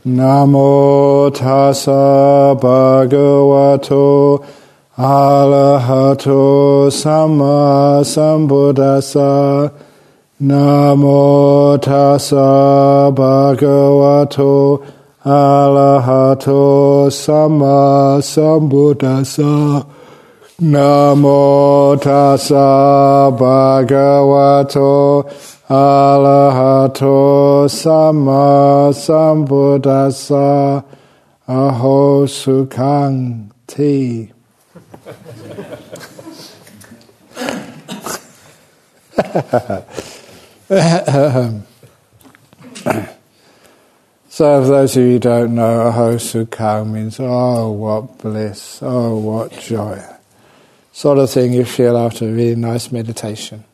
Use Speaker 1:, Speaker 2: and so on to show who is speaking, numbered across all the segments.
Speaker 1: Namo tassa bhagavato arahato samma sambuddhassa. Namo tassa bhagavato arahato samma sambuddhassa. Namo tassa bhagavato arahato samma sambuddhassa. Aho sukhang ti. So for those of you who don't know, Aho Sukhang means, oh, what bliss, oh, what joy. Sort of thing you feel after a really nice meditation.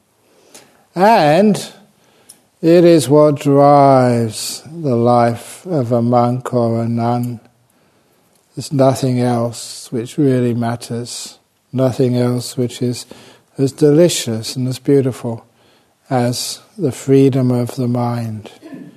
Speaker 1: And it is what drives the life of a monk or a nun. There's nothing else which really matters, nothing else which is as delicious and as beautiful as the freedom of the mind.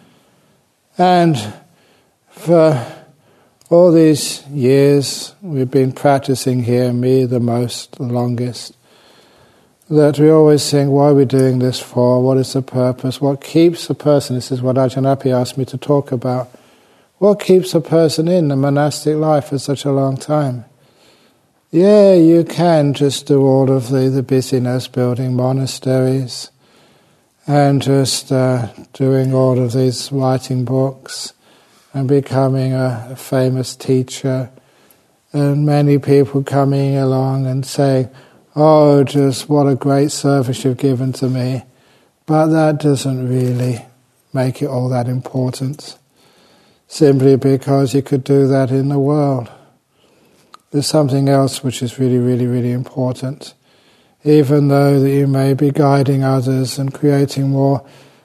Speaker 1: And for all these years we've been practicing here, me the most, the longest, that we always think, what are we doing this for? What is the purpose? What keeps a person? This is what Ajahn Api asked me to talk about. What keeps a person in the monastic life for such a long time? Yeah, you can just do all of the busyness, building monasteries, and just doing all of these writing books, and becoming a famous teacher, and many people coming along and saying, oh, just what a great service you've given to me. But that doesn't really make it all that important, simply because you could do that in the world. There's something else which is really, really, really important. Even though that you may be guiding others and creating more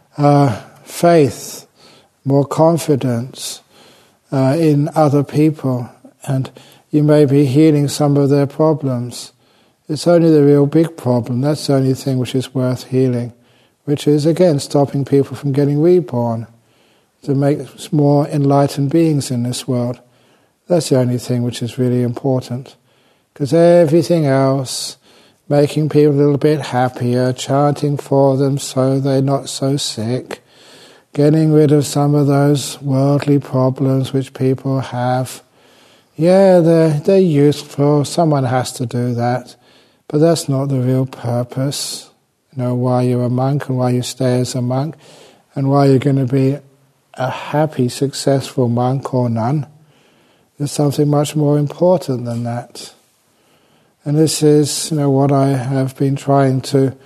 Speaker 1: faith, more confidence in other people, and you may be healing some of their problems. It's only the real big problem, that's the only thing which is worth healing, which is, again, stopping people from getting reborn, to make more enlightened beings in this world. That's the only thing which is really important. Because everything else, making people a little bit happier, chanting for them so they're not so sick, getting rid of some of those worldly problems which people have, yeah, they're useful, someone has to do that. But that's not the real purpose. You know, why you're a monk and why you stay as a monk and why you're going to be a happy, successful monk or nun. There's something much more important than that. And this is, you know, what I have been trying to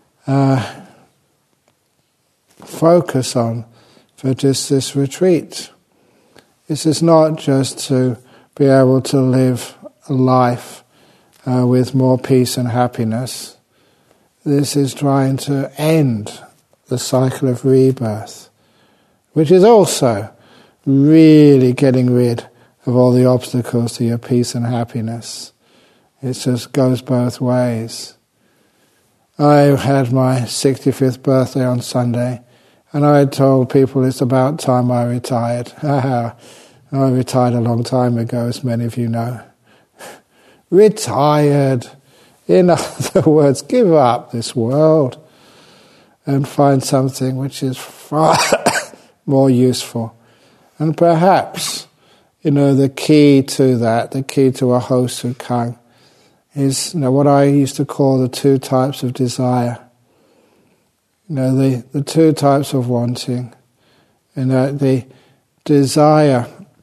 Speaker 1: focus on for just this retreat. This is not just to be able to live a life with more peace and happiness. This is trying to end the cycle of rebirth, which is also really getting rid of all the obstacles to your peace and happiness. It just goes both ways. I had my 65th birthday on Sunday, and I had told people it's about time I retired. I retired a long time ago, as many of you know. Retired. In other words, give up this world and find something which is far more useful. And perhaps, you know, the key to that, the key to Aho Sukhang, is, you know, what I used to call the two types of desire. You know, the two types of wanting. You know, the desire,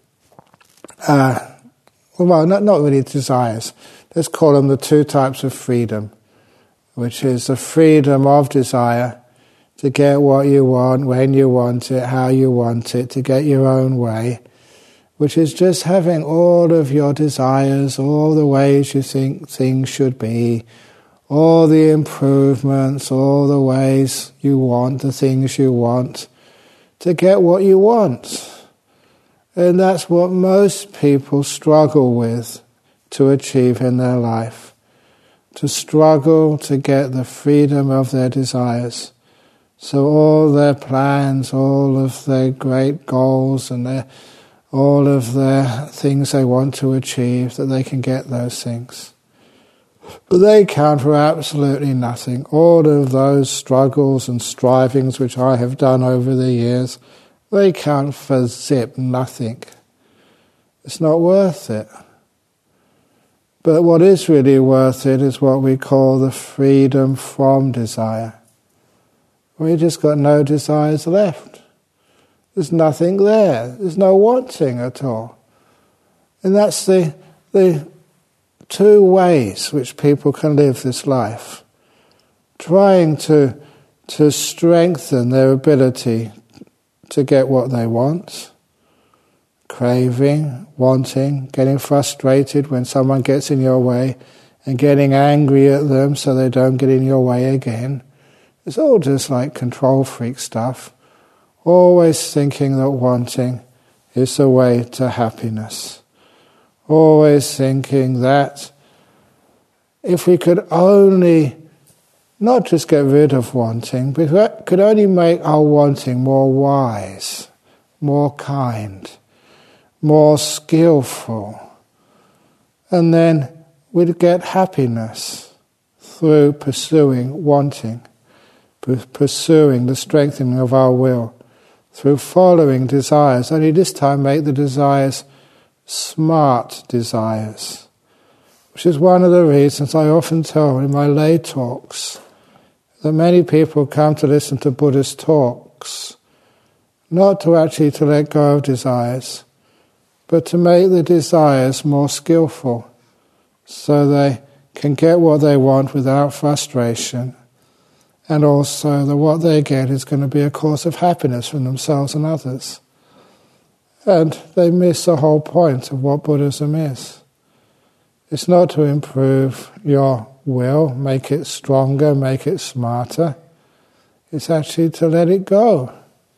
Speaker 1: well, not really desires. Let's call them the two types of freedom, which is the freedom of desire to get what you want, when you want it, how you want it, to get your own way, which is just having all of your desires, all the ways you think things should be, all the improvements, all the ways you want, the things you want, to get what you want. And that's what most people struggle with to achieve in their life, to struggle to get the freedom of their desires. So all their plans, all of their great goals and their all of their things they want to achieve, that they can get those things. But they count for absolutely nothing. All of those struggles and strivings which I have done over the years, they count for zip, nothing. It's not worth it. But what is really worth it is what we call the freedom from desire. We just got no desires left. There's nothing there. There's no wanting at all. And that's the two ways which people can live this life. Trying to strengthen their ability to get what they want. Craving, wanting, getting frustrated when someone gets in your way and getting angry at them so they don't get in your way again. It's all just like control freak stuff. Always thinking that wanting is the way to happiness. Always thinking that if we could only not just get rid of wanting, but if we could only make our wanting more wise, more kind, more skillful, and then we'd get happiness through pursuing wanting, pursuing the strengthening of our will, through following desires, only this time make the desires smart desires, which is one of the reasons I often tell in my lay talks that many people come to listen to Buddhist talks, not to actually to let go of desires, but to make the desires more skillful, so they can get what they want without frustration, and also that what they get is going to be a cause of happiness for themselves and others. And they miss the whole point of what Buddhism is. It's not to improve your will, make it stronger, make it smarter. It's actually to let it go.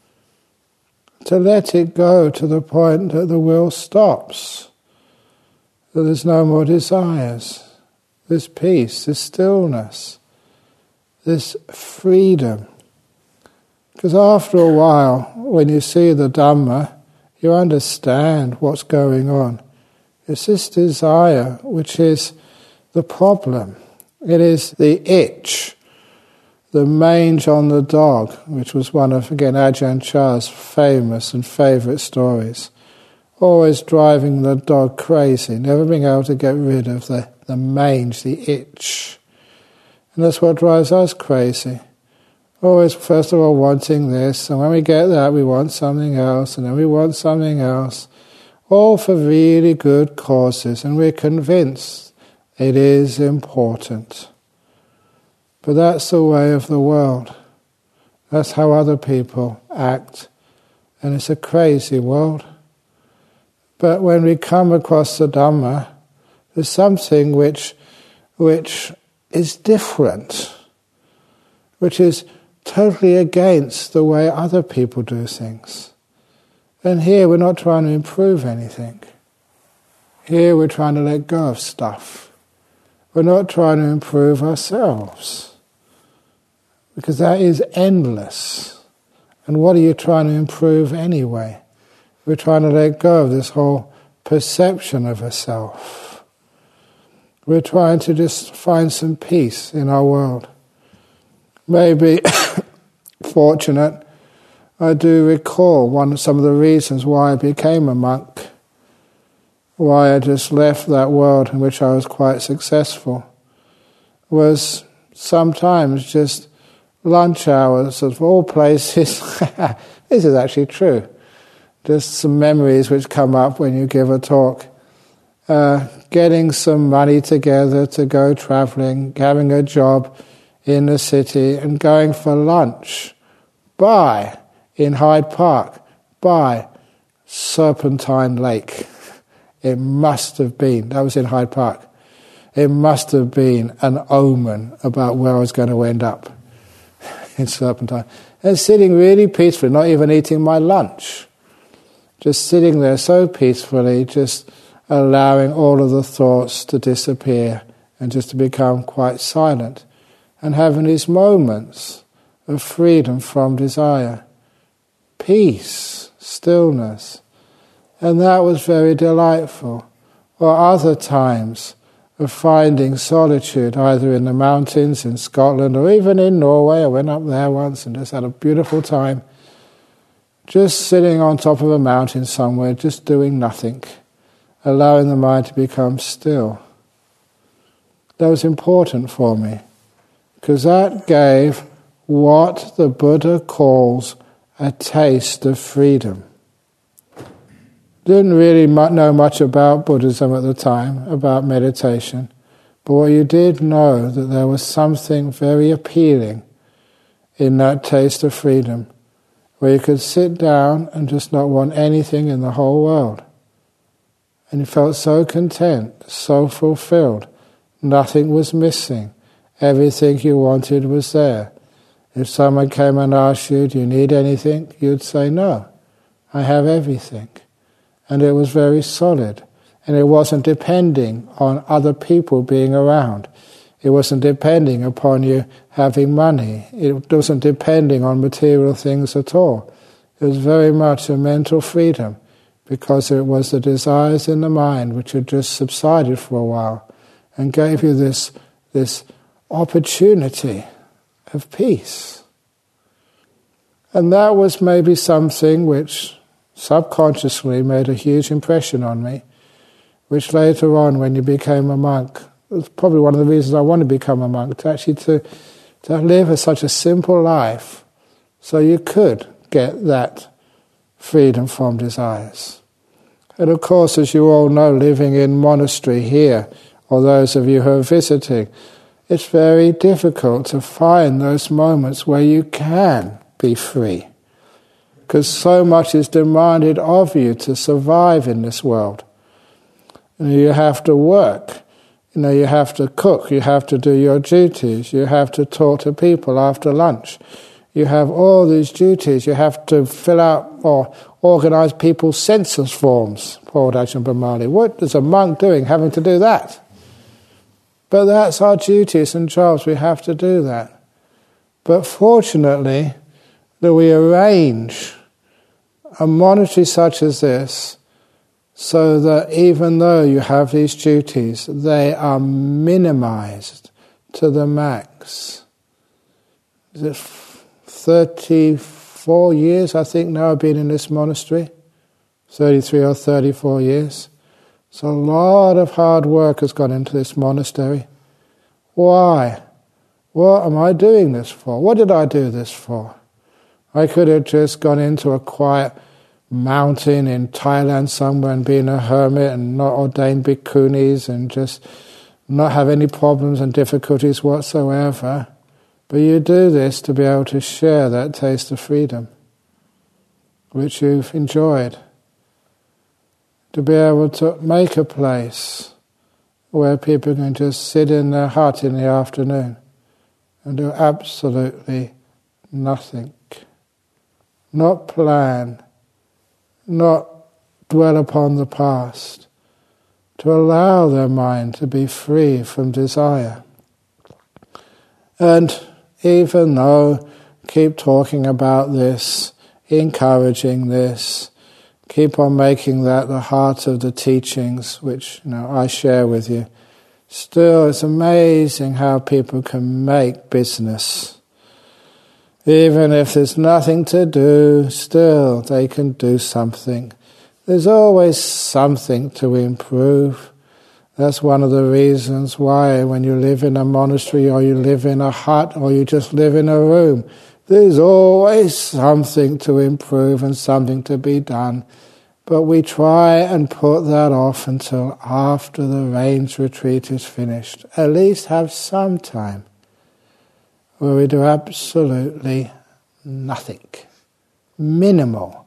Speaker 1: To let it go to the point that the will stops, that there's no more desires, there's peace, there's stillness, this freedom. Because after a while, when you see the Dhamma, you understand what's going on. It's this desire which is the problem. It is the itch, the mange on the dog, which was one of, again, Ajahn Chah's famous and favourite stories. Always driving the dog crazy, never being able to get rid of the mange, the itch. And that's what drives us crazy. Always, first of all, wanting this, and when we get that, we want something else, and then we want something else. All for really good causes, and we're convinced it is important. But that's the way of the world. That's how other people act. And it's a crazy world. But when we come across the Dhamma, there's something which is different, which is totally against the way other people do things. And here we're not trying to improve anything. Here we're trying to let go of stuff. We're not trying to improve ourselves, because that is endless. And what are you trying to improve anyway? We're trying to let go of this whole perception of a self. We're trying to just find some peace in our world. Maybe fortunate, I do recall some of the reasons why I became a monk, why I just left that world in which I was quite successful, was sometimes just lunch hours of all places. This is actually true. Just some memories which come up when you give a talk. Getting some money together to go travelling, having a job in the city and going for lunch in Hyde Park, by Serpentine Lake. It must have been, that was in Hyde Park, it must have been an omen about where I was going to end up in Serpentine. And sitting really peacefully, not even eating my lunch, just sitting there so peacefully, just allowing all of the thoughts to disappear and just to become quite silent, and having these moments of freedom from desire, peace, stillness. And that was very delightful. Or other times of finding solitude, either in the mountains in Scotland or even in Norway. I went up there once and just had a beautiful time. Just sitting on top of a mountain somewhere, just doing nothing, allowing the mind to become still. That was important for me, because that gave what the Buddha calls a taste of freedom. Didn't really know much about Buddhism at the time, about meditation, but what you did know, that there was something very appealing in that taste of freedom, where you could sit down and just not want anything in the whole world. And you felt so content, so fulfilled. Nothing was missing. Everything you wanted was there. If someone came and asked you, do you need anything? You'd say, no, I have everything. And it was very solid. And it wasn't depending on other people being around. It wasn't depending upon you having money. It wasn't depending on material things at all. It was very much a mental freedom, because it was the desires in the mind which had just subsided for a while and gave you this opportunity of peace. And that was maybe something which subconsciously made a huge impression on me, which later on, when you became a monk, it was probably one of the reasons I wanted to become a monk, to live such a simple life so you could get that freedom from desires. And of course, as you all know, living in monastery here, or those of you who are visiting, it's very difficult to find those moments where you can be free, because so much is demanded of you to survive in this world. You have to work, you have to cook, you have to do your duties, you have to talk to people after lunch. You have all these duties, you have to fill out or organise people's census forms. Poor Ajahn Brahmali, what is a monk doing having to do that? But that's our duties and jobs, we have to do that. But fortunately, that we arrange a monastery such as this so that even though you have these duties, they are minimized to the max. Is it 34 years, I think, now I've been in this monastery? 33 or 34 years. So a lot of hard work has gone into this monastery. Why? What am I doing this for? What did I do this for? I could have just gone into a quiet mountain in Thailand somewhere and been a hermit and not ordained bhikkhunis and just not have any problems and difficulties whatsoever. But you do this to be able to share that taste of freedom, which you've enjoyed. To be able to make a place where people can just sit in their hut in the afternoon and do absolutely nothing. Not plan, not dwell upon the past, to allow their mind to be free from desire. And even though, keep talking about this, encouraging this, keep on making that the heart of the teachings, which I share with you, still it's amazing how people can make business. Even if there's nothing to do, still they can do something. There's always something to improve. That's one of the reasons why when you live in a monastery or you live in a hut or you just live in a room, there's always something to improve and something to be done. But we try and put that off until after the rains retreat is finished. At least have some time where we do absolutely nothing. Minimal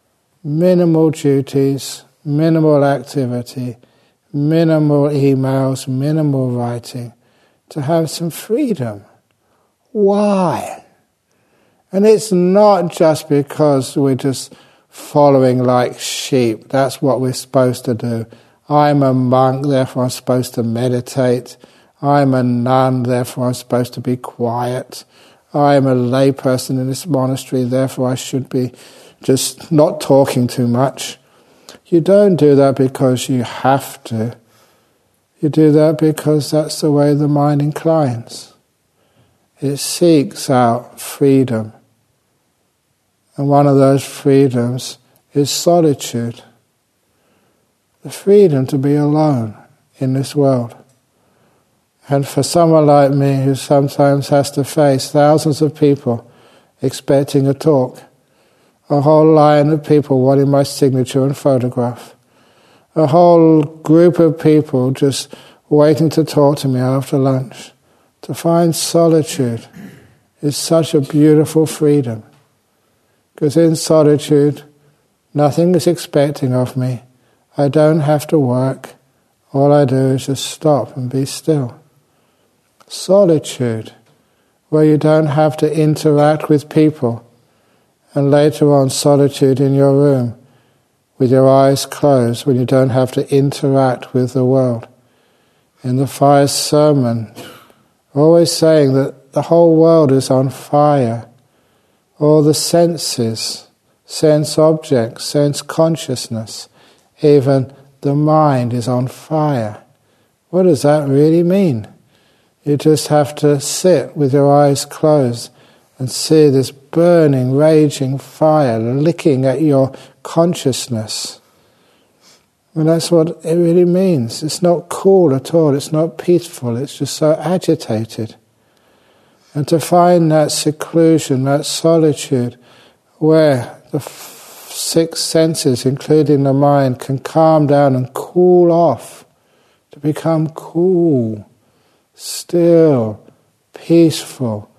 Speaker 1: duties, minimal activity, minimal emails, minimal writing, to have some freedom. Why? And it's not just because we're just following like sheep. That's what we're supposed to do. I'm a monk, therefore I'm supposed to meditate. I'm a nun, therefore I'm supposed to be quiet. I'm a lay person in this monastery, therefore I should be just not talking too much. You don't do that because you have to. You do that because that's the way the mind inclines. It seeks out freedom. And one of those freedoms is solitude. The freedom to be alone in this world. And for someone like me who sometimes has to face thousands of people expecting a talk, a whole line of people wanting my signature and photograph, a whole group of people just waiting to talk to me after lunch, to find solitude is such a beautiful freedom. Because in solitude, nothing is expecting of me. I don't have to work. All I do is just stop and be still. Solitude, where you don't have to interact with people. And later on, solitude in your room, with your eyes closed, when you don't have to interact with the world. In the fire sermon, always saying that the whole world is on fire. All the senses, sense objects, sense consciousness, even the mind is on fire. What does that really mean? You just have to sit with your eyes closed and see this burning, raging fire licking at your consciousness. And that's what it really means. It's not cool at all, it's not peaceful, it's just so agitated. And to find that seclusion, that solitude, where the six senses, including the mind, can calm down and cool off, to become cool, still, peaceful,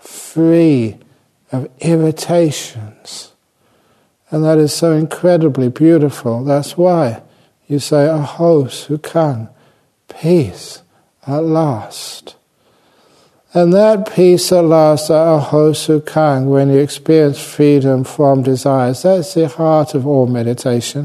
Speaker 1: free of irritations. And that is so incredibly beautiful. That's why you say, Aho Sukhang, peace at last. And that peace at last, Aho Sukhang, when you experience freedom from desires, that's the heart of all meditation.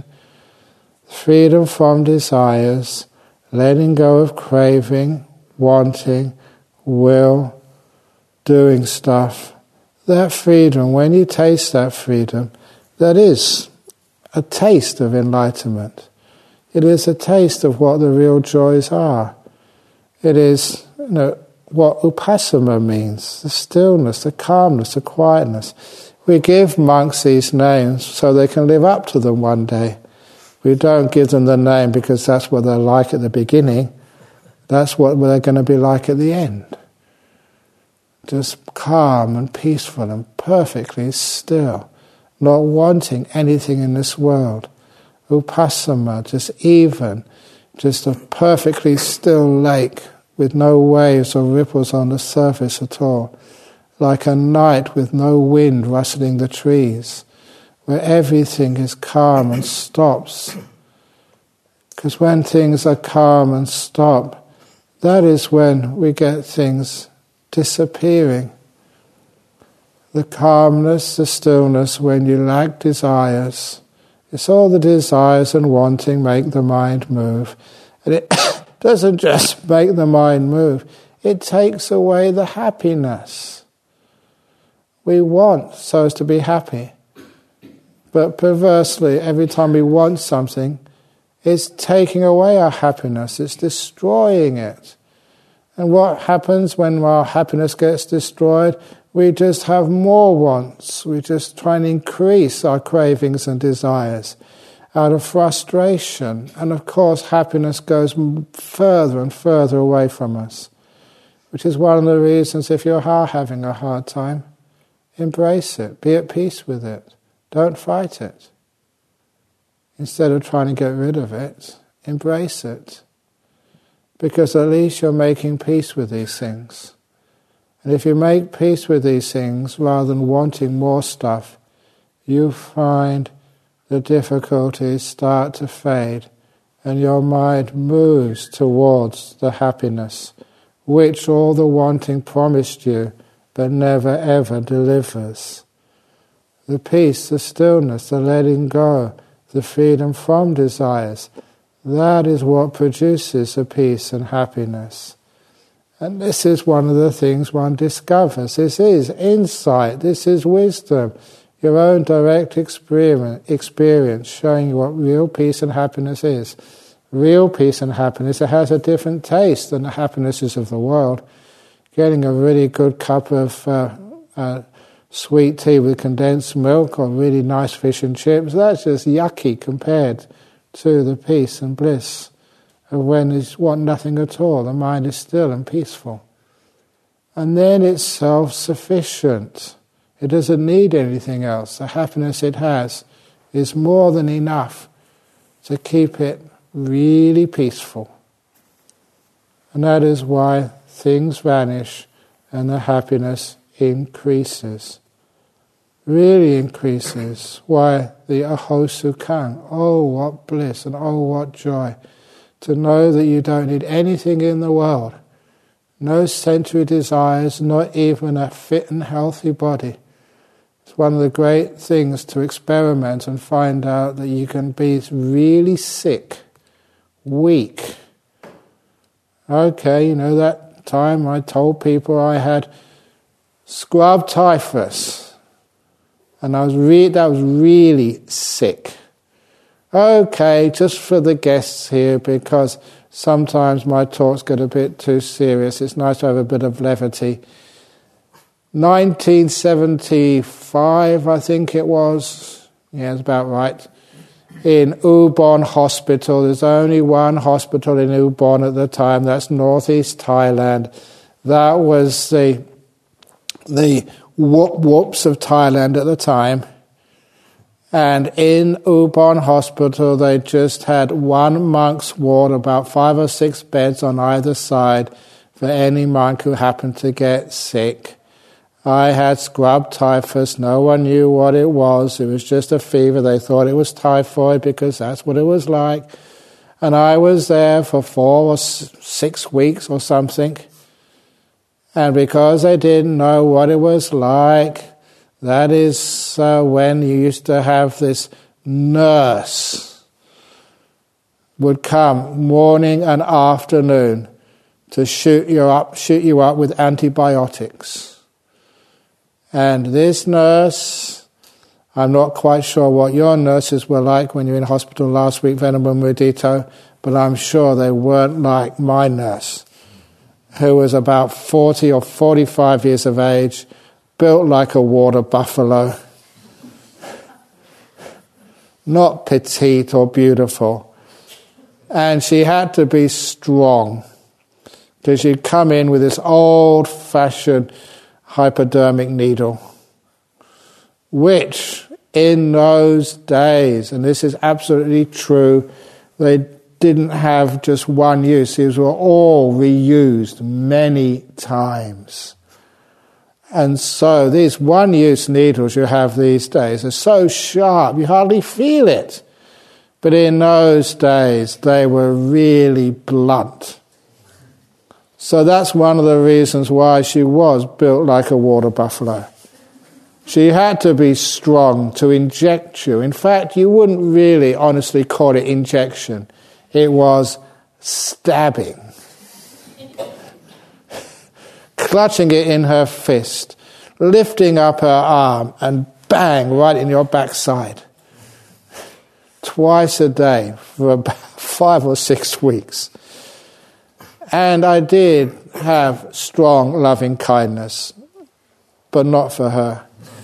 Speaker 1: Freedom from desires, letting go of craving, wanting, will, doing stuff. That freedom, when you taste that freedom, that is a taste of enlightenment. It is a taste of what the real joys are. It is, what upasama means, the stillness, the calmness, the quietness. We give monks these names so they can live up to them one day. We don't give them the name because that's what they're like at the beginning. That's what they're going to be like at the end. Just calm and peaceful and perfectly still, not wanting anything in this world. Upasama, just a perfectly still lake with no waves or ripples on the surface at all, like a night with no wind rustling the trees, where everything is calm and stops. Because when things are calm and stop, that is when we get things disappearing. The calmness, the stillness, when you lack desires, it's all the desires and wanting make the mind move. And it doesn't just make the mind move, it takes away the happiness. We want so as to be happy. But perversely, every time we want something, it's taking away our happiness, it's destroying it. And what happens when our happiness gets destroyed? We just have more wants. We just try and increase our cravings and desires out of frustration. And of course, happiness goes further and further away from us, which is one of the reasons if you are having a hard time, embrace it, be at peace with it, don't fight it. Instead of trying to get rid of it, embrace it. Because at least you're making peace with these things. And if you make peace with these things rather than wanting more stuff, you find the difficulties start to fade and your mind moves towards the happiness which all the wanting promised you but never ever delivers. The peace, the stillness, the letting go, the freedom from desires, that is what produces the peace and happiness. And this is one of the things one discovers. This is insight, this is wisdom. your own direct experience showing you what real peace and happiness is. Real peace and happiness, it has a different taste than the happinesses of the world. Getting a really good cup of sweet tea with condensed milk or really nice fish and chips, that's just yucky compared to the peace and bliss of when you want nothing at all. The mind is still and peaceful. And then it's self-sufficient. It doesn't need anything else. The happiness it has is more than enough to keep it really peaceful. And that is why things vanish and the happiness increases. Really increases. Why the aho sukhang, oh what bliss and oh what joy, to know that you don't need anything in the world, no sensory desires, not even a fit and healthy body. It's one of the great things to experiment and find out that you can be really sick, weak. Okay, that time I told people I had scrub typhus, and that was really sick. Okay, just for the guests here, because sometimes my talks get a bit too serious, it's nice to have a bit of levity. 1975, I think it was, yeah, it's about right, in Ubon Hospital. There's only one hospital in Ubon at the time, that's northeast Thailand. That was the whoops of Thailand at the time. And in Ubon Hospital, they just had one monk's ward, about 5 or 6 beds on either side for any monk who happened to get sick. I had scrub typhus. No one knew what it was. It was just a fever. They thought it was typhoid because that's what it was like. And I was there for 4 or 6 weeks or something. And because they didn't know what it was like, that is when you used to have this nurse would come morning and afternoon to shoot you up with antibiotics. And this nurse, I'm not quite sure what your nurses were like when you were in hospital last week, Venerable Mudito, but I'm sure they weren't like my nurse, who was about 40 or 45 years of age, built like a water buffalo, not petite or beautiful. And she had to be strong, because she'd come in with this old-fashioned hypodermic needle, which in those days, and this is absolutely true, they didn't have just one use. These were all reused many times. And so these one-use needles you have these days are so sharp, you hardly feel it. But in those days, they were really blunt. So that's one of the reasons why she was built like a water buffalo. She had to be strong to inject you. In fact, you wouldn't really honestly call it injection. It was stabbing. Clutching it in her fist, lifting up her arm, and bang, right in your backside. Twice a day for about 5 or 6 weeks. And I did have strong loving kindness, but not for her.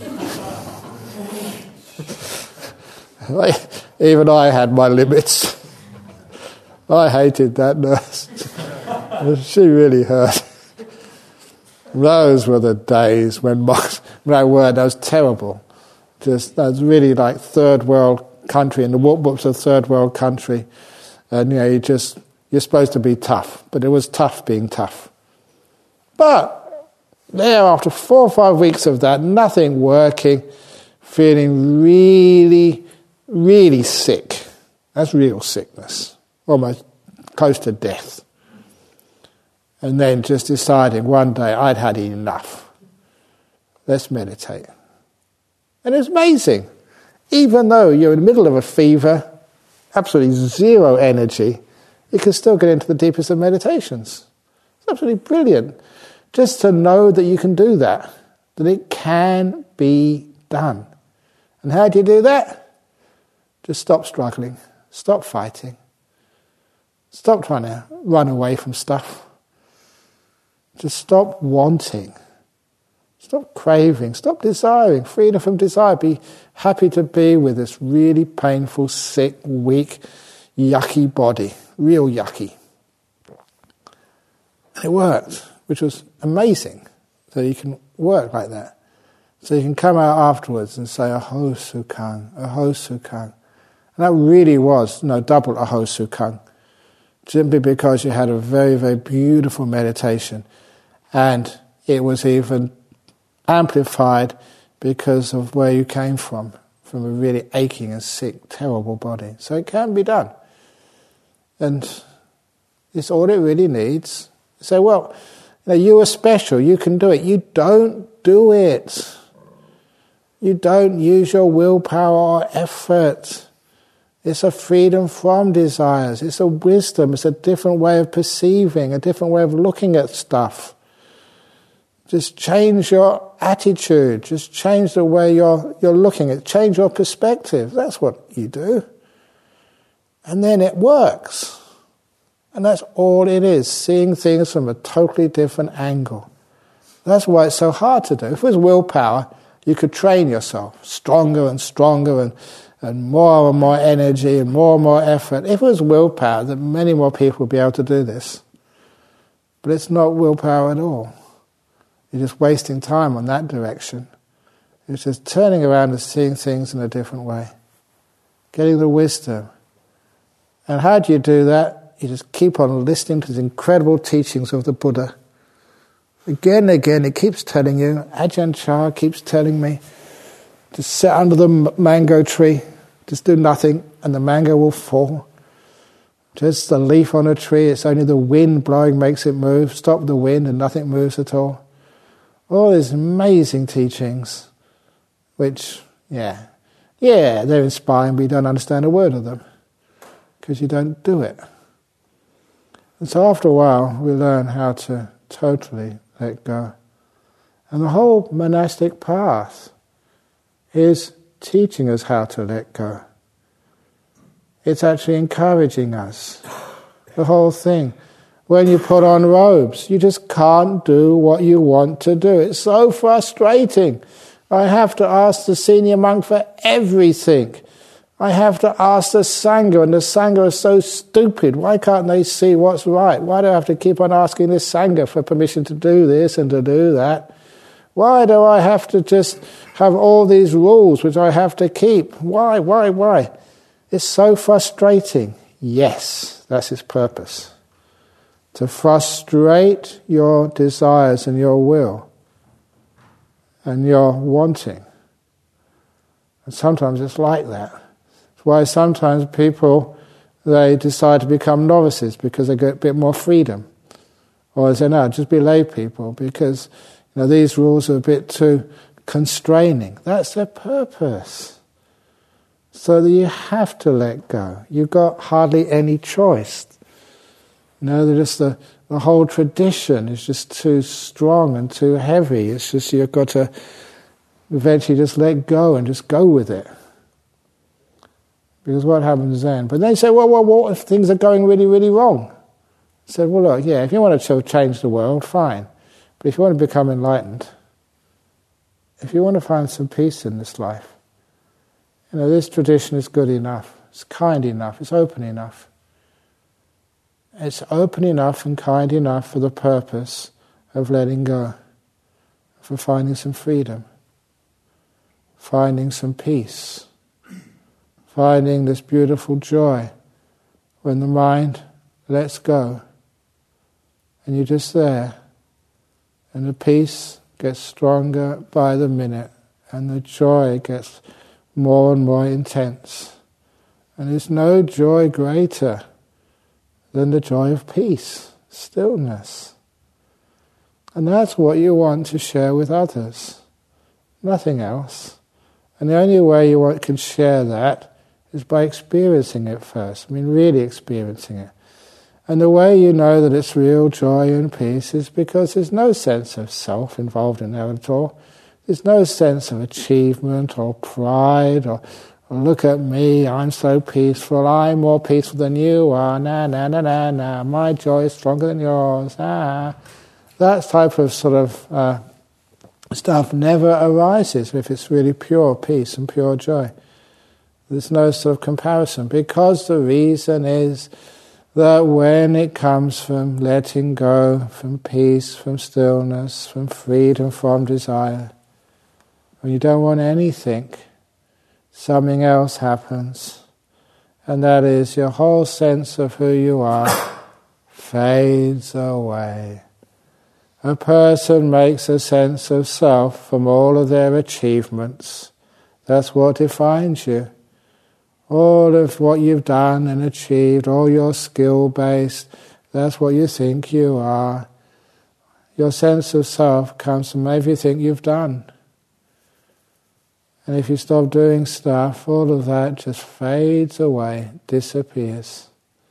Speaker 1: Even I had my limits. I hated that nurse. She really hurt. Those were the days when that was terrible. That was really like third world country, and the whoop-whoops of third world country. And you're supposed to be tough, but it was tough being tough. But there, after 4 or 5 weeks of that, nothing working, feeling really, really sick. That's real sickness, almost close to death. And then just deciding one day I'd had enough. Let's meditate. And it's amazing. Even though you're in the middle of a fever, absolutely zero energy, you can still get into the deepest of meditations. It's absolutely brilliant. Just to know that you can do that it can be done. And how do you do that? Just stop struggling, stop fighting, stop trying to run away from stuff. Just stop wanting, stop craving, stop desiring, freedom from desire. Be happy to be with this really painful, sick, weak, yucky body, real yucky. And it worked, which was amazing, that you can work like that. So you can come out afterwards and say, Aho Sukhang, Aho Sukhang. And that really was, double Aho Sukhang. Simply because you had a very, very beautiful meditation. And it was even amplified because of where you came from a really aching and sick, terrible body. So it can be done. And it's all it really needs. You say, well, you are special, you can do it. You don't do it. You don't use your willpower or effort. It's a freedom from desires. It's a wisdom. It's a different way of perceiving, a different way of looking at stuff. Just change your attitude. Just change the way you're looking at it. Change your perspective. That's what you do. And then it works. And that's all it is, seeing things from a totally different angle. That's why it's so hard to do. If it was willpower, you could train yourself stronger and stronger and more energy and more effort. If it was willpower, then many more people would be able to do this. But it's not willpower at all. You're just wasting time on that direction. It's just turning around and seeing things in a different way. Getting the wisdom. And how do you do that? You just keep on listening to the incredible teachings of the Buddha. Again and again, it keeps telling you, Ajahn Chah keeps telling me, just sit under the mango tree, just do nothing, and the mango will fall. Just the leaf on a tree, it's only the wind blowing makes it move. Stop the wind and nothing moves at all. All these amazing teachings, which, they're inspiring, but you don't understand a word of them, because you don't do it. And so after a while, we learn how to totally let go. And the whole monastic path is teaching us how to let go. It's actually encouraging us. The whole thing. When you put on robes, you just can't do what you want to do. It's so frustrating. I have to ask the senior monk for everything. I have to ask the Sangha, and the Sangha is so stupid. Why can't they see what's right? Why do I have to keep on asking the Sangha for permission to do this and to do that? Why do I have to just have all these rules which I have to keep? Why? It's so frustrating. Yes, that's its purpose. To frustrate your desires and your will and your wanting. And sometimes it's like that. It's why sometimes people, they decide to become novices because they get a bit more freedom. Or they say, no, just be lay people because these rules are a bit too constraining. That's their purpose. So that you have to let go. You've got hardly any choice. The whole tradition is just too strong and too heavy. It's just you've got to eventually just let go and just go with it. Because what happens then? But they say, well, what if things are going really, really wrong? I said, well, look, if you want to change the world, fine. But if you want to become enlightened, if you want to find some peace in this life, this tradition is good enough, it's kind enough, it's open enough. It's open enough and kind enough for the purpose of letting go, for finding some freedom, finding some peace, finding this beautiful joy when the mind lets go and you're just there and the peace gets stronger by the minute and the joy gets more and more intense. And there's no joy greater than the joy of peace, stillness. And that's what you want to share with others, nothing else. And the only way you can share that is by experiencing it first, really experiencing it. And the way you know that it's real joy and peace is because there's no sense of self involved in there at all. There's no sense of achievement or pride or look at me, I'm so peaceful, I'm more peaceful than you are, my joy is stronger than yours, That type of sort of stuff never arises if it's really pure peace and pure joy. There's no sort of comparison, because the reason is that when it comes from letting go, from peace, from stillness, from freedom from desire, when you don't want anything, something else happens, and that is your whole sense of who you are fades away. A person makes a sense of self from all of their achievements. That's what defines you. All of what you've done and achieved, all your skill-based, that's what you think you are. Your sense of self comes from everything you've done. And if you stop doing stuff, all of that just fades away, disappears,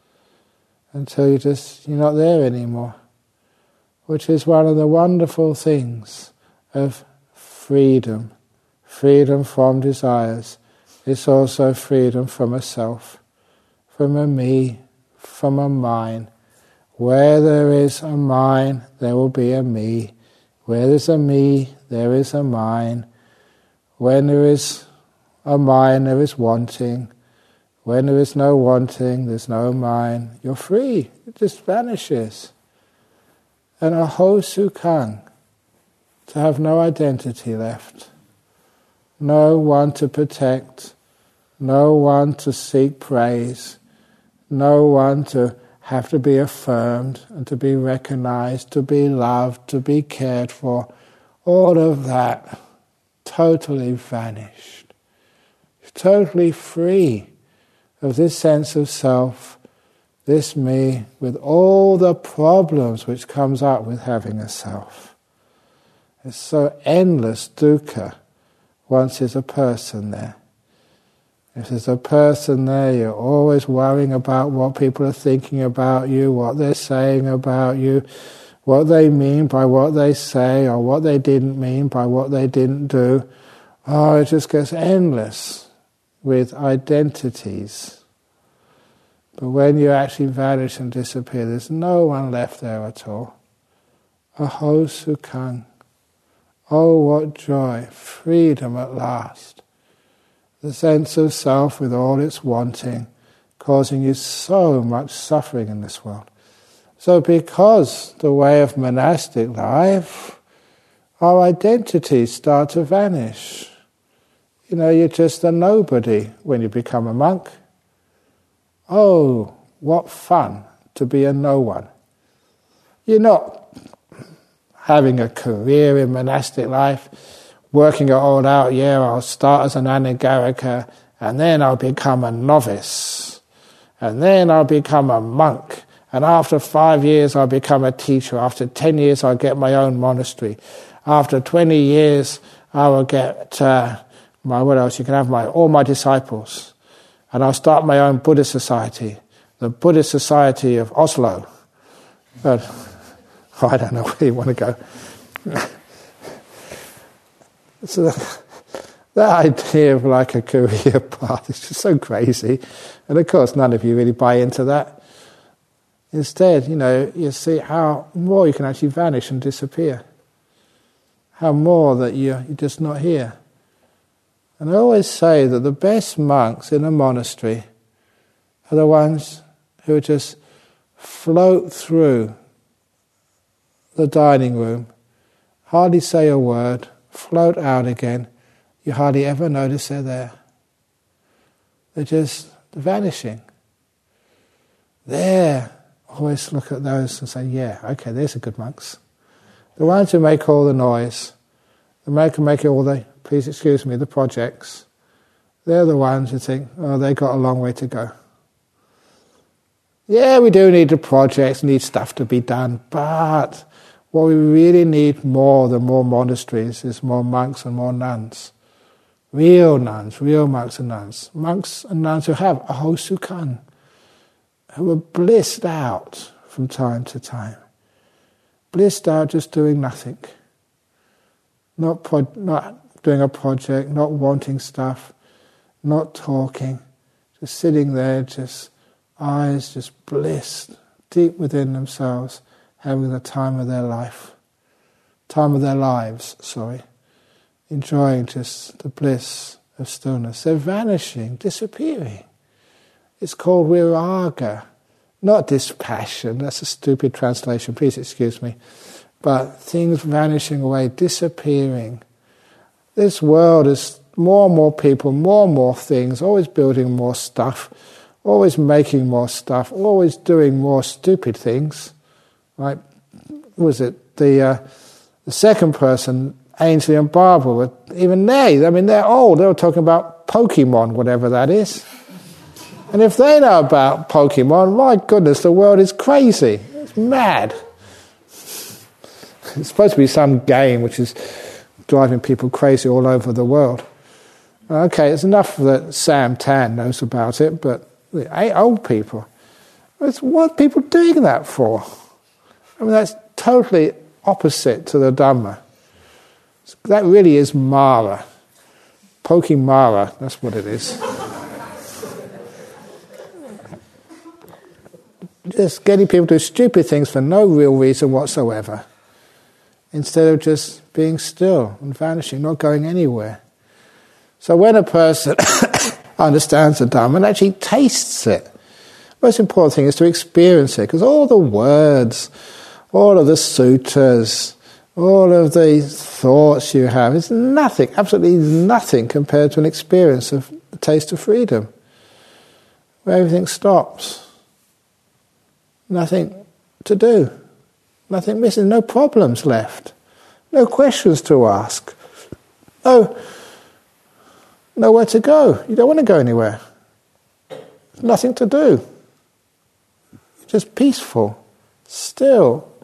Speaker 1: until you're not there anymore. Which is one of the wonderful things of freedom. Freedom from desires. It's also freedom from a self, from a me, from a mine. Where there is a mine, there will be a me. Where there's a me, there is a mine. When there is a mine, there is wanting. When there is no wanting, there's no mine. You're free. It just vanishes. And aho sukhang, to have no identity left. No one to protect, no one to seek praise, no one to have to be affirmed and to be recognized, to be loved, to be cared for. All of that totally vanished. Totally free of this sense of self, this me, with all the problems which comes up with having a self. It's so endless dukkha once there's a person there. If there's a person there, you're always worrying about what people are thinking about you, what they're saying about you, what they mean by what they say, or what they didn't mean by what they didn't do. Oh, it just gets endless with identities. But when you actually vanish and disappear, there's no one left there at all. Aho sukhang. Oh, what joy, freedom at last. The sense of self with all its wanting, causing you so much suffering in this world. So because the way of monastic life, our identities start to vanish. You're just a nobody when you become a monk. Oh, what fun to be a no one. You're not having a career in monastic life, working it all out, I'll start as an anagarika, and then I'll become a novice, and then I'll become a monk, and after 5 years I'll become a teacher, after 10 years I'll get my own monastery, after 20 years I will get you can have all my disciples, and I'll start my own Buddhist society, the Buddhist Society of Oslo. But I don't know where you want to go. So that idea of like a career path is just so crazy. And of course, none of you really buy into that. Instead, you see how more you can actually vanish and disappear. How more that you're just not here. And I always say that the best monks in a monastery are the ones who just float through the dining room, hardly say a word, float out again. You hardly ever notice they're there. They're just vanishing. There, always look at those and say, okay, there's the good monks. The ones who make all the noise, the make all the, please excuse me, the projects, they're the ones who think, they've got a long way to go. Yeah, we do need the projects, need stuff to be done, but what we really need more than more monasteries is more monks and more nuns. Real nuns, real monks and nuns. Monks and nuns who have aho sukhang, who are blissed out from time to time. Blissed out just doing nothing. not doing a project, not wanting stuff, not talking, just sitting there, just eyes just blissed, deep within themselves, having the time of their life, time of their lives, enjoying just the bliss of stillness. They're vanishing, disappearing. It's called viraga, not dispassion. That's a stupid translation, please excuse me. But things vanishing away, disappearing. This world is more and more people, more and more things, always building more stuff, always making more stuff, always doing more stupid things. Like, was it the second person, Ainsley and Barbara, even they're old. They were talking about Pokemon, whatever that is. And if they know about Pokemon, my goodness, the world is crazy. It's mad. It's supposed to be some game which is driving people crazy all over the world. Okay, it's enough that Sam Tan knows about it, but the old people, what are people doing that for? I mean, that's totally opposite to the Dhamma. That really is Mara. Pokemara, that's what it is. Just getting people to do stupid things for no real reason whatsoever, instead of just being still and vanishing, not going anywhere. So when a person understands the Dhamma and actually tastes it, the most important thing is to experience it, because all the words, all of the suttas, all of the thoughts you have, it's nothing, absolutely nothing compared to an experience of the taste of freedom, where everything stops. Nothing to do, nothing missing, no problems left, no questions to ask, nowhere to go. You don't want to go anywhere. Nothing to do. Just peaceful, still,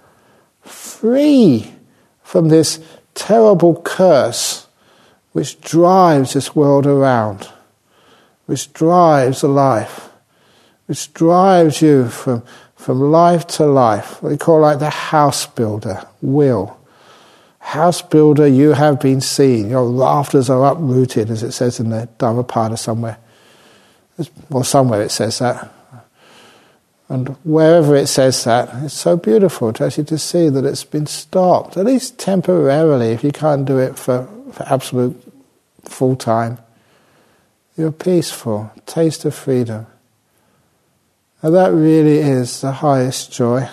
Speaker 1: free from this terrible curse which drives this world around, which drives the life, which drives you from life to life. What we call like the house builder, will. House builder, you have been seen. Your rafters are uprooted, as it says in the Dhammapada somewhere. Or somewhere it says that. And wherever it says that, it's so beautiful to actually to see that it's been stopped, at least temporarily, if you can't do it for absolute full time. You're peaceful, taste of freedom. And that really is the highest joy.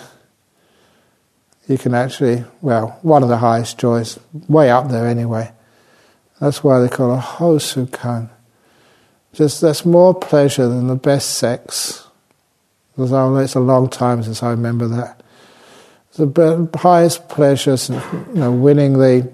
Speaker 1: You can actually, one of the highest joys, way up there anyway. That's why they call it Hosukang. Just that's more pleasure than the best sex. Because it's a long time since I remember that. The highest pleasures, winning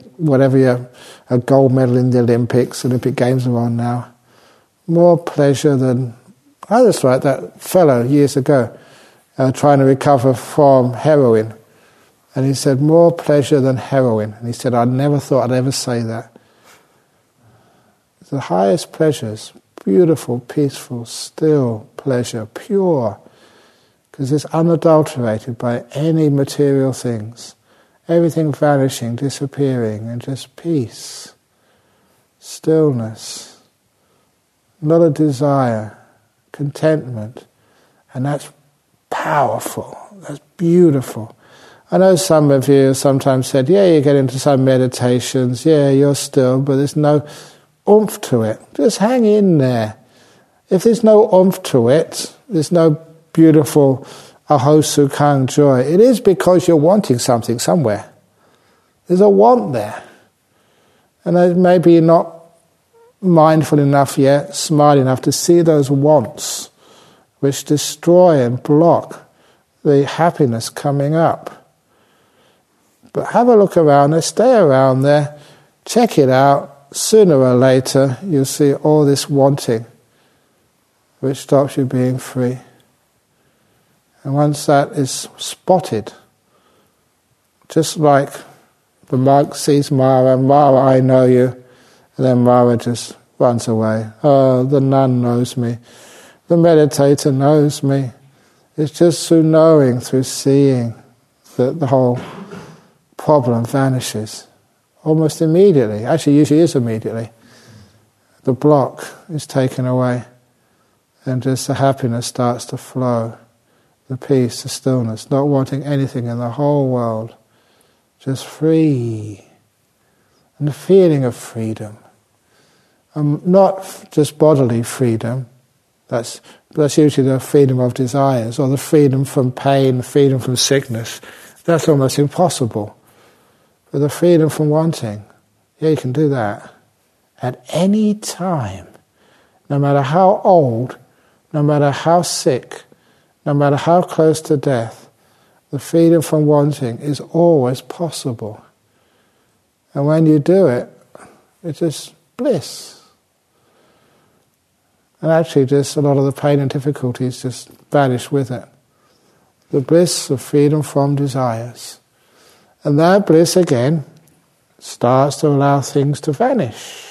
Speaker 1: a gold medal in the Olympic Games are on now. More pleasure than, I was like that fellow years ago, trying to recover from heroin. And he said, more pleasure than heroin. And he said, I never thought I'd ever say that. The highest pleasures, beautiful, peaceful, still pleasure, pure, because it's unadulterated by any material things. Everything vanishing, disappearing, and just peace, stillness, not a desire, contentment. And that's powerful, that's beautiful. I know some of you sometimes said, you get into some meditations, you're still, but there's no oomph to it. Just hang in there. If there's no oomph to it, there's no beautiful ahosukang joy. It is because you're wanting something somewhere. There's a want there. And maybe you're not mindful enough yet, smart enough to see those wants which destroy and block the happiness coming up. But have a look around there, stay around there, check it out. Sooner or later, you'll see all this wanting, which stops you being free. And once that is spotted, just like the monk sees Mara, I know you, and then Mara just runs away. Oh, the nun knows me. The meditator knows me. It's just through knowing, through seeing, that the whole problem vanishes. almost immediately. Actually, usually is immediately. The block is taken away, and just the happiness starts to flow. The peace, the stillness, not wanting anything in the whole world, just free. And the feeling of freedom. Not just bodily freedom, that's usually the freedom of desires, or the freedom from pain, the freedom from sickness. That's almost impossible. But the freedom from wanting, yeah, you can do that. At any time, no matter how old, no matter how sick, no matter how close to death, the freedom from wanting is always possible. And when you do it, it's just bliss. And actually just a lot of the pain and difficulties just vanish with it. The bliss of freedom from desires. And that bliss again starts to allow things to vanish.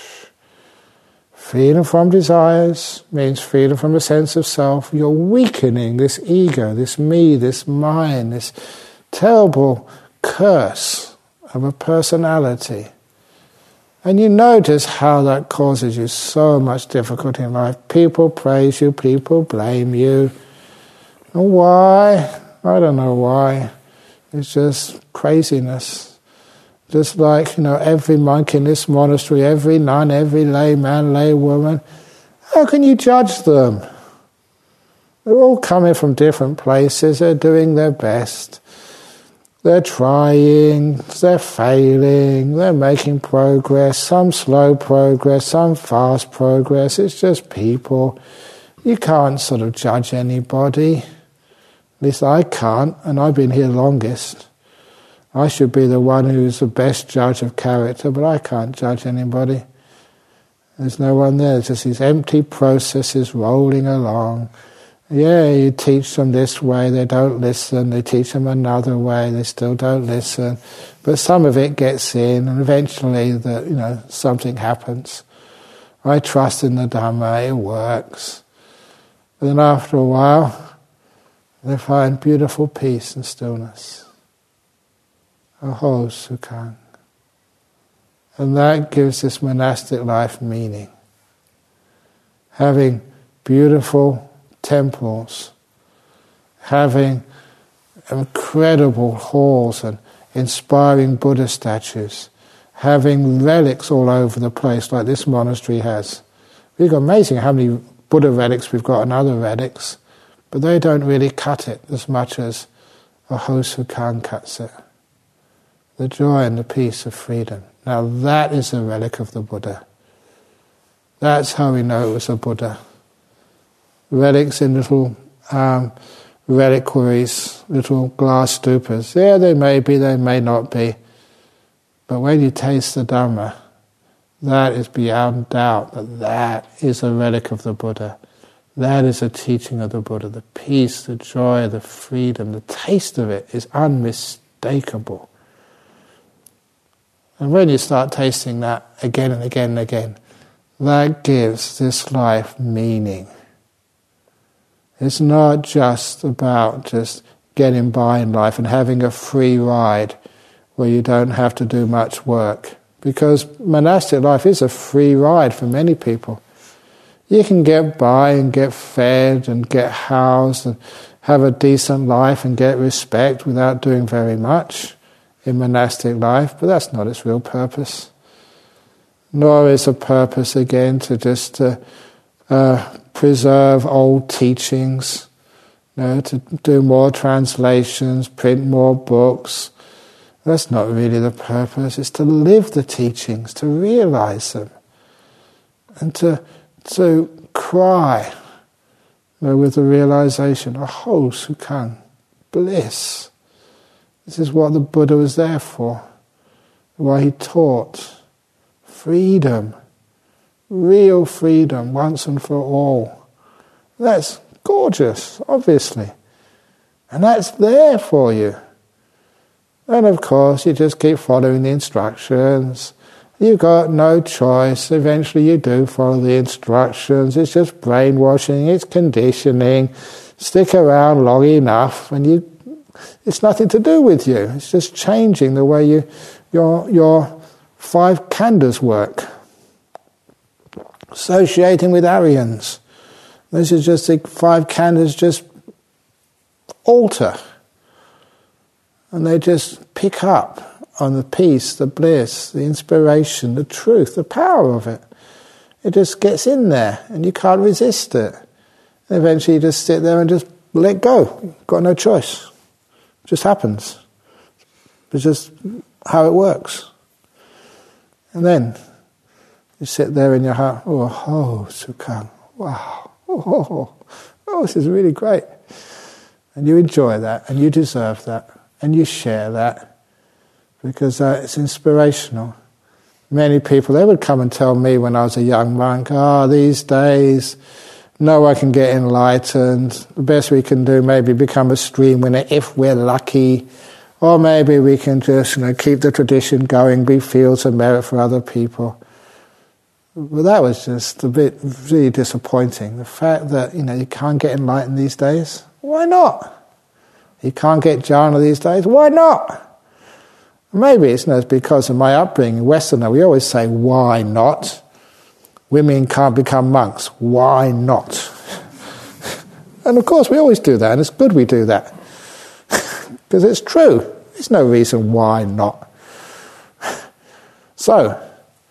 Speaker 1: Freedom from desires means freedom from a sense of self. You're weakening this ego, this me, this mind, this terrible curse of a personality. And you notice how that causes you so much difficulty in life. People praise you, people blame you. And why? I don't know why. It's just craziness. Just like, every monk in this monastery, every nun, every layman, laywoman, how can you judge them? They're all coming from different places, they're doing their best. They're trying, they're failing, they're making progress, some slow progress, some fast progress. It's just people. You can't sort of judge anybody. At least I can't, and I've been here longest. I should be the one who's the best judge of character, but I can't judge anybody. There's no one there. There's just these empty processes rolling along. Yeah, you teach them this way, they don't listen. They teach them another way, they still don't listen. But some of it gets in, and eventually, something happens. I trust in the Dhamma, it works. But then after a while, they find beautiful peace and stillness. Aho Sukhang. And that gives this monastic life meaning. Having beautiful temples, having incredible halls and inspiring Buddha statues, having relics all over the place like this monastery has. We've got amazing how many Buddha relics we've got and other relics, but they don't really cut it as much as Aho Sukhang cuts it. The joy and the peace of freedom. Now that is a relic of the Buddha. That's how we know it was a Buddha. Relics in little reliquaries, little glass stupas. Yeah, they may be, they may not be. But when you taste the Dhamma, that is beyond doubt that is a relic of the Buddha. That is a teaching of the Buddha. The peace, the joy, the freedom, the taste of it is unmistakable. And when you start tasting that again and again and again, that gives this life meaning. It's not just about just getting by in life and having a free ride where you don't have to do much work. Because monastic life is a free ride for many people. You can get by and get fed and get housed and have a decent life and get respect without doing very much in monastic life, but that's not its real purpose. Nor is the purpose, again, to just preserve old teachings, to do more translations, print more books. That's not really the purpose. It's to live the teachings, to realize them, and to cry with the realization, Aho Sukhang, bliss. This is what the Buddha was there for, why he taught freedom, real freedom, once and for all. That's gorgeous, obviously. And that's there for you. And of course, you just keep following the instructions. You've got no choice. Eventually you do follow the instructions. It's just brainwashing, it's conditioning. Stick around long enough and it's nothing to do with you. It's just changing the way your 5 khandhas work, associating with Aryans. This is just the 5 khandhas just alter, and they just pick up on the peace, the bliss, the inspiration, the truth, the power of it. It just gets in there, and you can't resist it. And eventually you just sit there and just let go. You've got no choice. It just happens. It's just how it works. And then you sit there in your heart, oh, Sukhang, wow, oh, this is really great. And you enjoy that, and you deserve that, and you share that, because it's inspirational. Many people, they would come and tell me when I was a young monk, these days, no one can get enlightened. The best we can do, maybe become a stream winner if we're lucky. Or maybe we can just, keep the tradition going, be fields of merit for other people. Well, that was just a bit really disappointing. The fact that, you can't get enlightened these days, why not? You can't get jhana these days, why not? Maybe it's because of my upbringing, Westerner, we always say, why not? Women can't become monks, why not? And of course we always do that, and it's good we do that. Because it's true. There's no reason why not. So,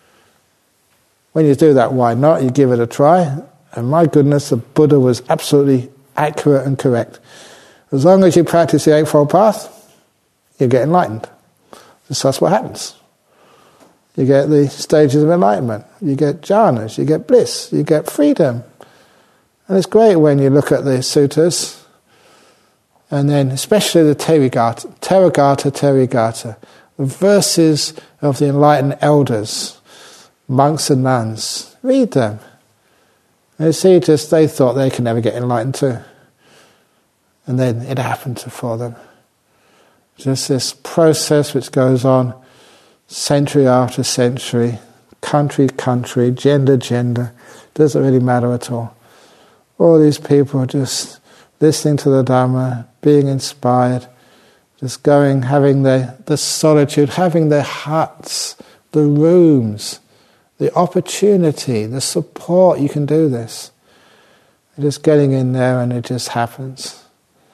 Speaker 1: when you do that, why not? You give it a try. And my goodness, the Buddha was absolutely accurate and correct. As long as you practice the Eightfold Path, you get enlightened. So that's what happens. You get the stages of enlightenment. You get jhanas, you get bliss, you get freedom. And it's great when you look at the suttas, and then especially the Therigatha, the verses of the enlightened elders, monks and nuns. Read them. And you see, they thought they could never get enlightened too. And then it happened for them. Just this process which goes on century after century, country, gender, doesn't really matter at all. All these people are just listening to the Dhamma, being inspired, just going, having the solitude, having their huts, the rooms, the opportunity, the support, you can do this. You're just getting in there and it just happens.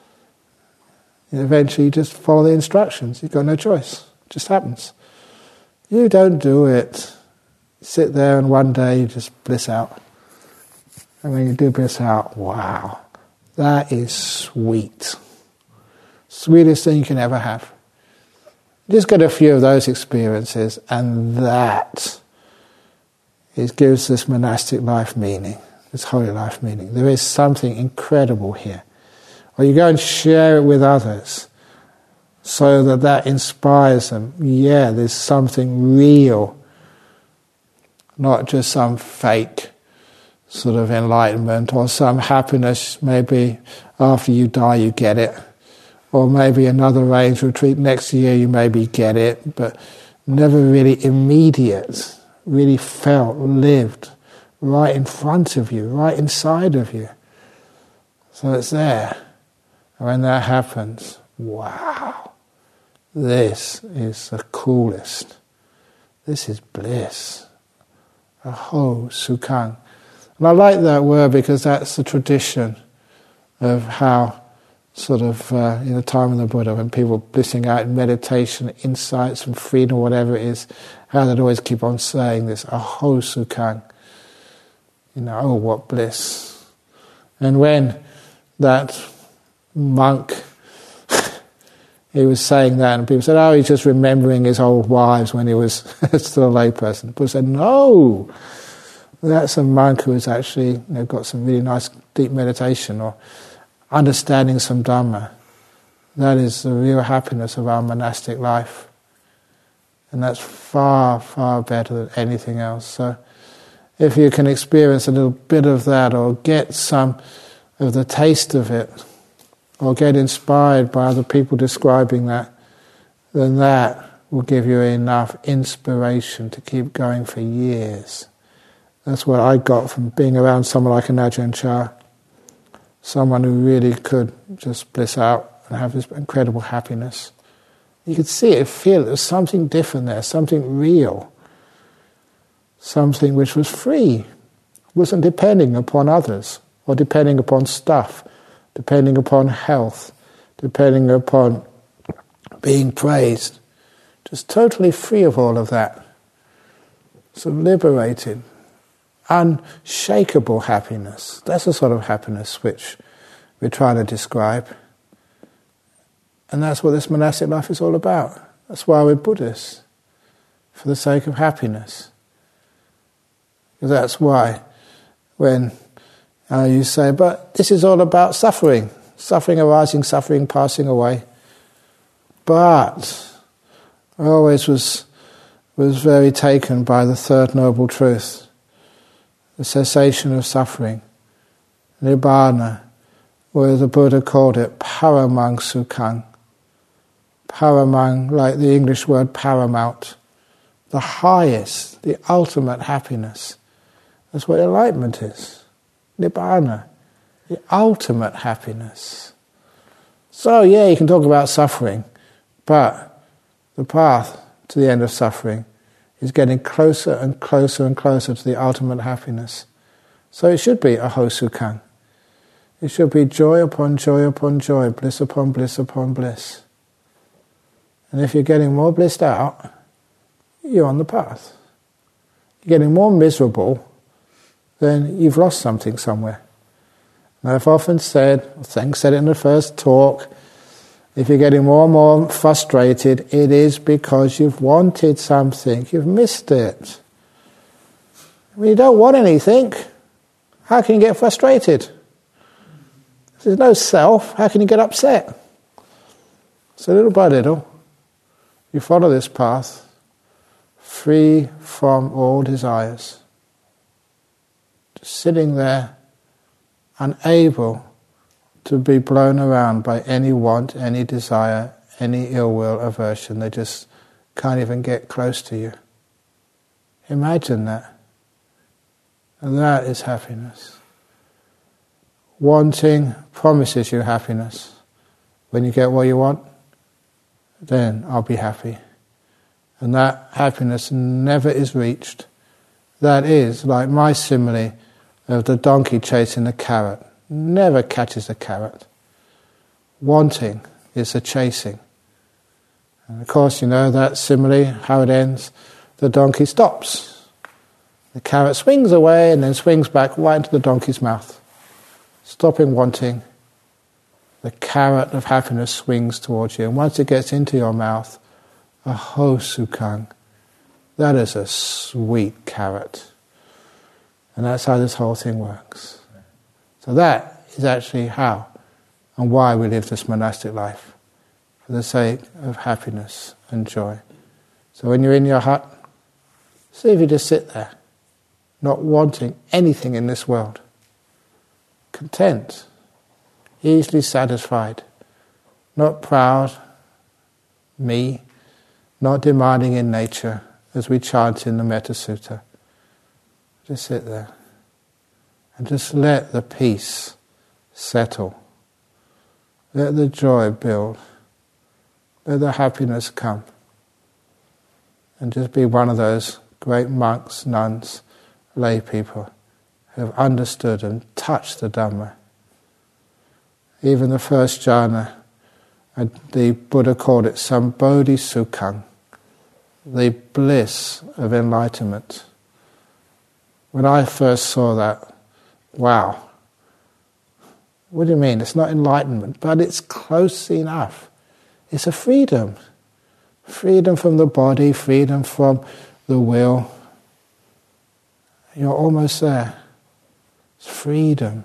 Speaker 1: And eventually you just follow the instructions. You've got no choice. It just happens. You don't do it. Sit there and one day you just bliss out. And when you do bliss out, wow, that is sweet. Sweetest thing you can ever have. Just get a few of those experiences, and that gives this monastic life meaning, this holy life meaning. There is something incredible here. Or you go and share it with others, so that inspires them. Yeah, there's something real, not just some fake sort of enlightenment or some happiness. Maybe after you die you get it, or maybe another range retreat next year you maybe get it, but never really immediate, really felt, lived right in front of you, right inside of you. So it's there. And when that happens, wow, this is the coolest. This is bliss. Aho Sukhang. And I like that word because that's the tradition of how sort of in the time of the Buddha, when people blissing out in meditation, insights and freedom, whatever it is, how they'd always keep on saying this, Aho Sukhang. Oh, what bliss. And when that monk, he was saying that, and people said, oh, he's just remembering his old wives when he was still a layperson. People said, no, that's a monk who has actually got some really nice deep meditation or understanding some Dhamma. That is the real happiness of our monastic life. And that's far, far better than anything else. So if you can experience a little bit of that, or get some of the taste of it, or get inspired by other people describing that, then that will give you enough inspiration to keep going for years. That's what I got from being around someone like an Ajahn Chah, someone who really could just bliss out and have this incredible happiness. You could see it, feel it. There's something different there, something real. something which was free, wasn't depending upon others, or depending upon stuff, depending upon health, depending upon being praised. Just totally free of all of that. So liberated, unshakable happiness. That's the sort of happiness which we're trying to describe. And that's what this monastic life is all about. That's why we're Buddhists, for the sake of happiness. Because that's why when you say, but this is all about suffering, suffering arising, suffering passing away. But I always was very taken by the third noble truth, the cessation of suffering, Nibbana, where the Buddha called it Paramang Sukhang. Paramang, like the English word paramount, the highest, the ultimate happiness. That's what enlightenment is. Nibbana, the ultimate happiness. So yeah, you can talk about suffering, but the path to the end of suffering is getting closer and closer and closer to the ultimate happiness. So it should be Aho Sukhang. It should be joy upon joy upon joy, bliss upon bliss upon bliss. And if you're getting more blissed out, you're on the path. You're getting more miserable, then you've lost something somewhere. And I've often said, I think I said it in the first talk, if you're getting more and more frustrated, it is because you've wanted something, you've missed it. When you don't want anything, how can you get frustrated? If there's no self, how can you get upset? So little by little, you follow this path, free from all desires. Just sitting there, unable to be blown around by any want, any desire, any ill will, aversion. They just can't even get close to you. Imagine that. And that is happiness. Wanting promises you happiness. When you get what you want, then I'll be happy. And that happiness never is reached. That is like my simile of the donkey chasing the carrot. Never catches the carrot. Wanting is the chasing. And of course, you know that simile, how it ends. The donkey stops. The carrot swings away and then swings back right into the donkey's mouth. Stopping wanting, the carrot of happiness swings towards you. And once it gets into your mouth, Aho Sukhang, that is a sweet carrot. And that's how this whole thing works. So that is actually how and why we live this monastic life, for the sake of happiness and joy. So when you're in your hut, see if you just sit there, not wanting anything in this world, content, easily satisfied, not proud, me, not demanding in nature, as we chant in the Metta Sutta. Just sit there and just let the peace settle. Let the joy build. Let the happiness come. And just be one of those great monks, nuns, lay people who have understood and touched the Dhamma. Even the first jhana, the Buddha called it Sambodhi Sukhang, the bliss of enlightenment. When I first saw that, wow. What do you mean? It's not enlightenment, but it's close enough. It's a freedom. Freedom from the body, freedom from the will. You're almost there. It's freedom.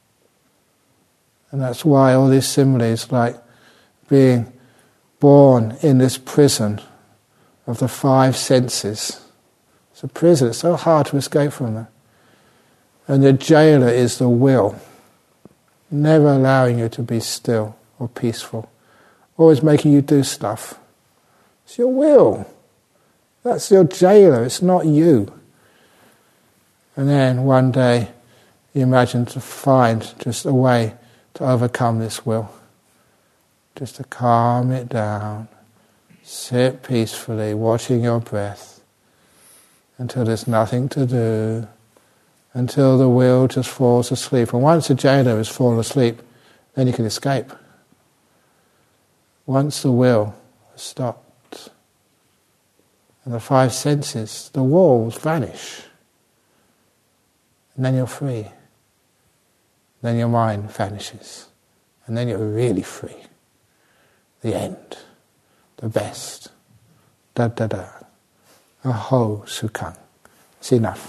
Speaker 1: And that's why all these similes, like being born in this prison of the five senses. It's a prison, it's so hard to escape from them. And the jailer is the will, never allowing you to be still or peaceful, always making you do stuff. It's your will. That's your jailer, it's not you. And then one day you imagine to find just a way to overcome this will. Just to calm it down, sit peacefully, watching your breath. until there's nothing to do, until the will just falls asleep. And once the jailer has fallen asleep, then you can escape. Once the will has stopped, and the five senses, the walls vanish, and then you're free. Then your mind vanishes, and then you're really free. The end, the best, da-da-da, aho sukhang. It's enough.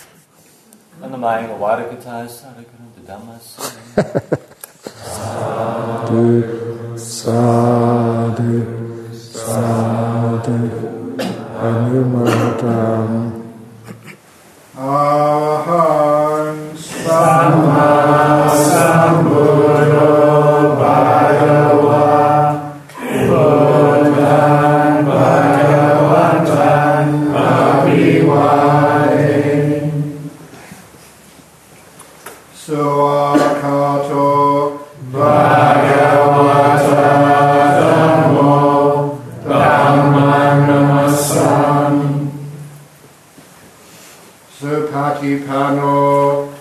Speaker 1: Sadhu, sadhu, sadhu, anumodam. Aham Samma Sambuddho Bhagava Buddhan Bhagavatan Abhivade Suakato Bhagavata Dhammo Dhammam Namasami Supatipano